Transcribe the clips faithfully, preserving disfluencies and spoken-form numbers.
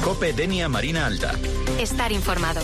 COPE Denia Marina Alta. Estar informado.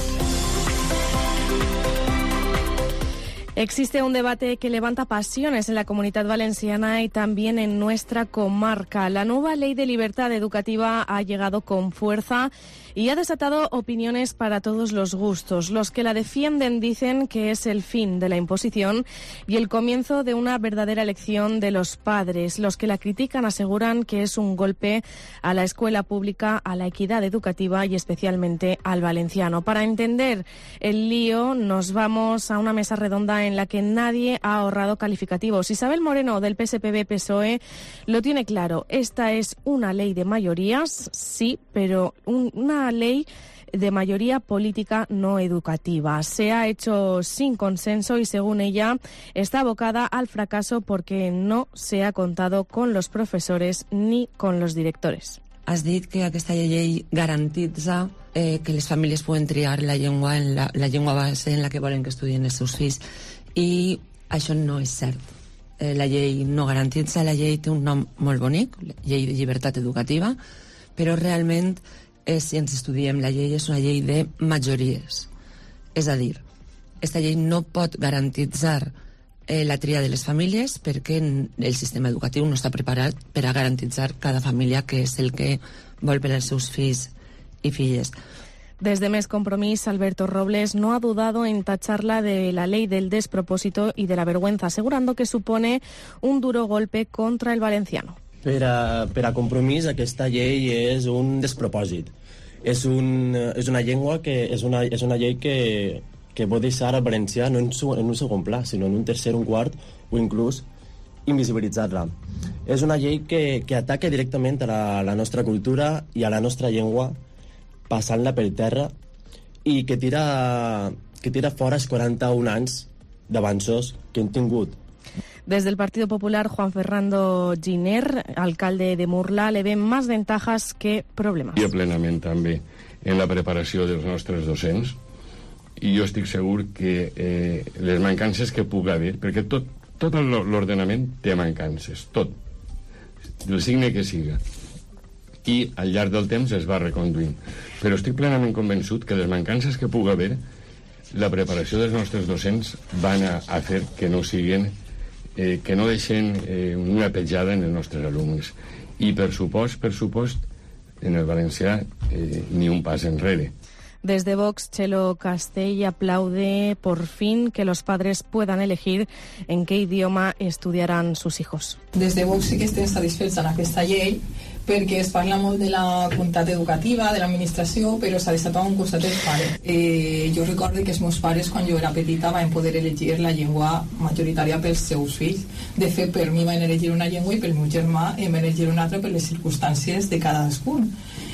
Existe un debate que levanta pasiones en la Comunidad Valenciana y también en nuestra comarca. La nueva Ley de Libertad Educativa ha llegado con fuerza y ha desatado opiniones para todos los gustos. Los que la defienden dicen que es el fin de la imposición y el comienzo de una verdadera elección de los padres. Los que la critican aseguran que es un golpe a la escuela pública, a la equidad educativa y especialmente al valenciano. Para entender el lío, nos vamos a una mesa redonda en la que nadie ha ahorrado calificativos. Isabel Moreno, del P S P B P S O E, lo tiene claro. Esta es una ley de mayorías, sí, pero un, una ley de mayoría política no educativa. Se ha hecho sin consenso y, según ella, está abocada al fracaso porque no se ha contado con los profesores ni con los directores. Has dit que aquesta llei garantitza eh, que les famílies poden triar la llengua, en la, la llengua base en la que volen que estudien els seus fills, i això no és cert. Eh, la llei no garantitza, la llei té un nom molt bonic, llei de llibertat educativa, però realment, eh, si ens estudiem, la llei és una llei de majories. És a dir, aquesta llei no pot garantitzar eh, la tria de les famílies perquè el sistema educatiu no està preparat per a garantitzar cada família, que és el que vol per als seus fills y filles. Desde Més Compromís, Alberto Robles no ha dudado en tacharla de la ley del despropósito y de la vergüenza, asegurando que supone un duro golpe contra el valenciano. Per a, per a Compromís, aquesta llei és un despropòsit. És, un, és una llengua que és una, és una llei que, que pot deixar el valencià no en, su, en un segon pla, sinó en un tercer, un quart o inclús invisibilitzar-la. És una llei que, que ataca directament a la, la nostra cultura i a la nostra llengua, passant-la per terra, i que tira, que tira fora els quaranta-un anys d'avanços que hem tingut. Desde el Partido Popular, Juan Fernando Giner, alcalde de Murla, le ven más ventajas que problemes. I plenament també en la preparació dels nostres docents, i jo estic segur que eh, les mancances que pugui haver, perquè tot, tot l'ordenament té mancances, tot, del signe que siga, i al llarg del temps es va reconduint. Però estic plenament convençut que les mancances que pugui haver, la preparació dels nostres docents van a, a fer que no siguin, eh, que no deixen eh, una petjada en els nostres alumnes. I per supost, per supost, en el valencià eh, ni un pas enrere. Desde Vox, Chelo Castell aplaude por fin que los padres puedan elegir en qué idioma estudiarán sus hijos. Des de Vox sí que estem satisfets en aquesta llei, perquè es parla molt de la comunitat educativa, de l'administració, però s'ha deixat a un costat els pares. Eh, jo recordo que els meus pares, quan jo era petita, van poder elegir la llengua majoritària pels seus fills. De fet, per mi van elegir una llengua i pel meu germà em van elegir una altra per les circumstàncies de cadascun.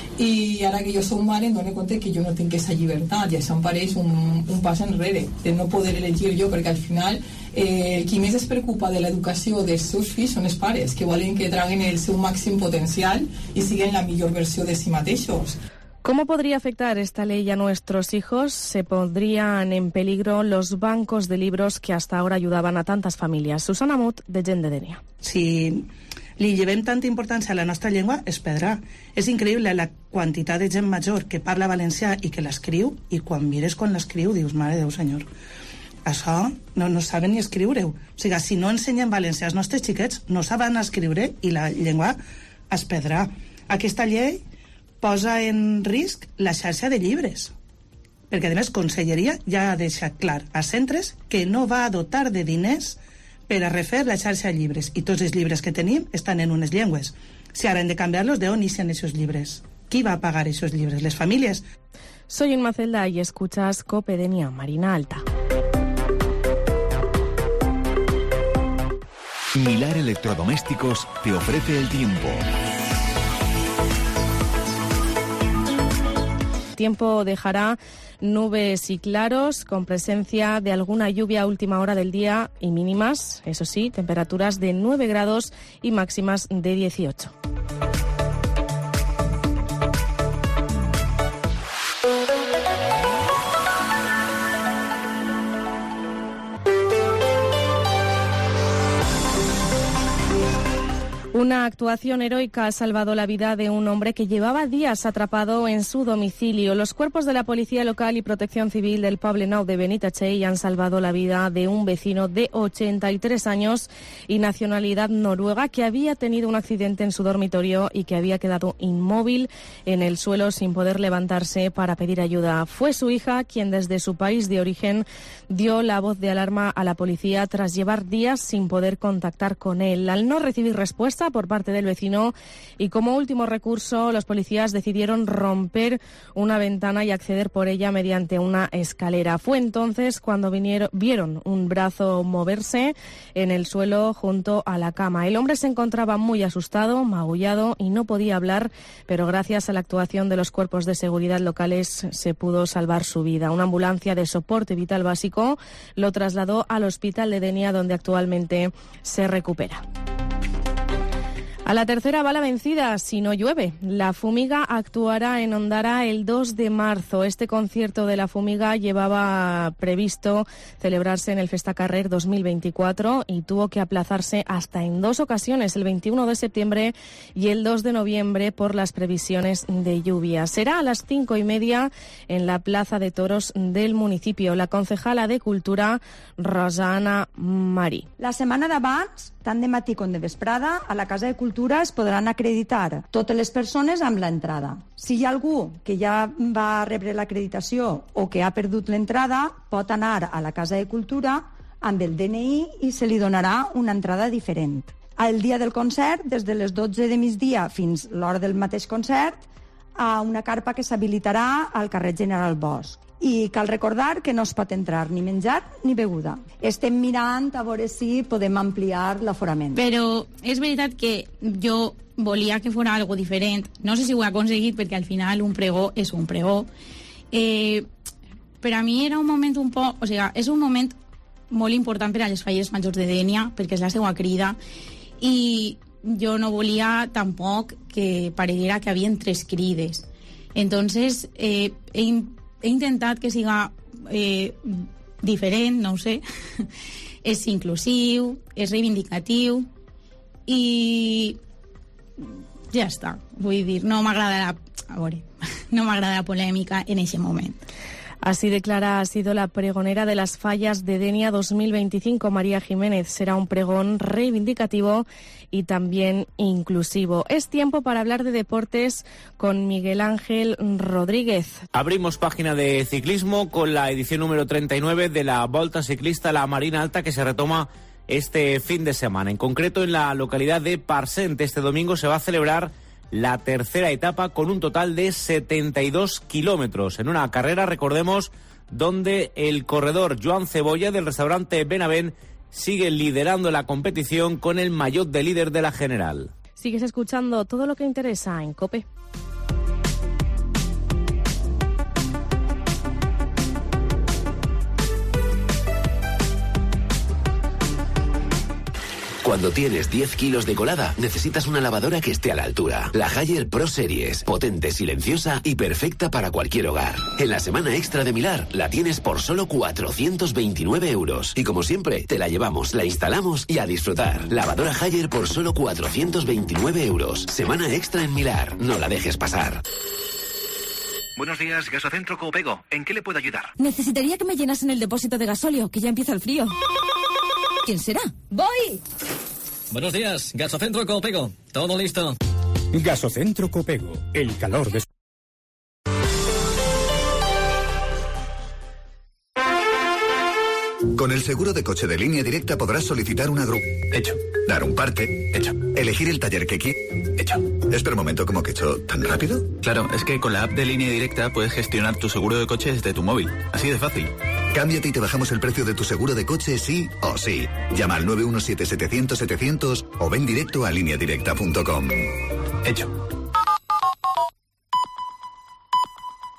I ara que jo soc mare em dono compte que jo no tinc aquesta llibertat i això em pareix un, un pas enrere de no poder elegir jo, perquè al final eh, qui més es preocupa de l'educació dels seus fills són els pares, que volen que traguen el seu màxim potencial i siguin la millor versió de si mateixos. ¿Cómo podría afectar esta ley a nuestros hijos? Se pondrían en peligro los bancos de libros que hasta ahora ayudaban a tantas familias. Susana Mut, de Gent de Denia. Si li llevem tanta importància a la nostra llengua, es perdrà. És increïble la quantitat de gent major que parla valencià i que l'escriu, i quan mires quan l'escriu dius, mare de Déu, senyor, això no, no saben ni escriure-ho. O sigui, si no ensenyen valencià als nostres xiquets, no saben escriure i la llengua es perdrà. Aquesta llei posa en risc la xarxa de llibres, perquè a més Conselleria ja ha deixat clar a centres que no va a dotar de diners per a refer la xarxa de llibres, i tots els llibres que tenim estan en unes llengües. Si ara hem de canviar-los, d'on ixen aquests llibres? Qui va pagar aquests llibres? Les famílies? Soy Inma Celda y escuchas COPE Denia Marina Alta. Milar Electrodomésticos te ofrece el tiempo. Tiempo dejará nubes y claros, con presencia de alguna lluvia a última hora del día y mínimas, eso sí, temperaturas de nueve grados y máximas de dieciocho. Una actuación heroica ha salvado la vida de un hombre que llevaba días atrapado en su domicilio. Los cuerpos de la Policía Local y Protección Civil del Poblenou de Benitatxell han salvado la vida de un vecino de ochenta y tres años y nacionalidad noruega que había tenido un accidente en su dormitorio y que había quedado inmóvil en el suelo sin poder levantarse para pedir ayuda. Fue su hija quien desde su país de origen dio la voz de alarma a la policía tras llevar días sin poder contactar con él. Al no recibir respuesta por parte del vecino y como último recurso, los policías decidieron romper una ventana y acceder por ella mediante una escalera. Fue entonces cuando vinieron, vieron un brazo moverse en el suelo junto a la cama. El hombre se encontraba muy asustado, magullado y no podía hablar, pero gracias a la actuación de los cuerpos de seguridad locales se pudo salvar su vida. Una ambulancia de soporte vital básico lo trasladó al hospital de Denia, donde actualmente se recupera. A la tercera va la vencida si no llueve. La Fumiga actuará en Ondara el dos de marzo. Este concierto de la Fumiga llevaba previsto celebrarse en el Festacarrer dos mil veinticuatro y tuvo que aplazarse hasta en dos ocasiones, el veintiuno de septiembre y el dos de noviembre, por las previsiones de lluvia. Será a las cinco y media en la Plaza de Toros del municipio. La concejala de Cultura, Rosana Marí. La setmana d'abans, tant de matí com de vesprada, a la Casa de Cultura es podran acreditar totes les persones amb l'entrada. Si hi ha algú que ja va rebre l'acreditació o que ha perdut l'entrada, pot anar a la Casa de Cultura amb el D N I i se li donarà una entrada diferent. El dia del concert, des de les dotze de migdia fins l'hora del mateix concert, a una carpa que s'habilitarà al carrer General Bosch. I cal recordar que no es pot entrar ni menjar ni beguda. Estem mirant a veure si podem ampliar l'aforament. Però és veritat que jo volia que fos algo diferent. No sé si ho he aconseguit perquè al final un pregó és un pregó. Eh, per a mi era un moment un poc... O sigui, és un moment molt important per a les falles majors de Dénia, perquè és la seva crida, i jo no volia tampoc que pareguera que havien tres crides. Entonces, eh, he he intentat que siga eh, diferent, no ho sé, és inclusiu, és reivindicatiu i ja està. Vull dir, no m'agrada la, a veure, no m'agrada la polèmica en aquest moment. Así declara, ha sido la pregonera de las fallas de Denia dos mil veinticinco, María Jiménez. Será un pregón reivindicativo y también inclusivo. Es tiempo para hablar de deportes con Miguel Ángel Rodríguez. Abrimos página de ciclismo con la edición número treinta y nueve de la Volta Ciclista La Marina Alta, que se retoma este fin de semana. En concreto, en la localidad de Parsent, este domingo se va a celebrar la tercera etapa con un total de setenta y dos kilómetros. En una carrera, recordemos, donde el corredor Joan Cebolla del restaurante Benavent sigue liderando la competición con el maillot de líder de la general. Sigues escuchando todo lo que interesa en COPE. Cuando tienes diez kilos de colada, necesitas una lavadora que esté a la altura. La Haier Pro Series, potente, silenciosa y perfecta para cualquier hogar. En la semana extra de Milar, la tienes por solo cuatrocientos veintinueve euros. Y como siempre, te la llevamos, la instalamos y a disfrutar. Lavadora Haier por solo cuatrocientos veintinueve euros. Semana extra en Milar, no la dejes pasar. Buenos días, Gasocentro Coopego. ¿En qué le puedo ayudar? Necesitaría que me llenasen el depósito de gasóleo, que ya empieza el frío. ¿Quién será? ¡Voy! Buenos días, Gasocentro Coopego. Todo listo. Gasocentro Coopego. El calor de... Con el seguro de coche de Línea Directa podrás solicitar una grúa. Hecho. Dar un parte. Hecho. Elegir el taller que quieras. Hecho. Espera un momento, ¿cómo que hecho? ¿Tan rápido? Claro, es que con la app de Línea Directa puedes gestionar tu seguro de coche desde tu móvil. Así de fácil. Cámbiate y te bajamos el precio de tu seguro de coche sí o sí. Llama al nueve uno siete setecientos setecientos o ven directo a línea directa punto com. Hecho.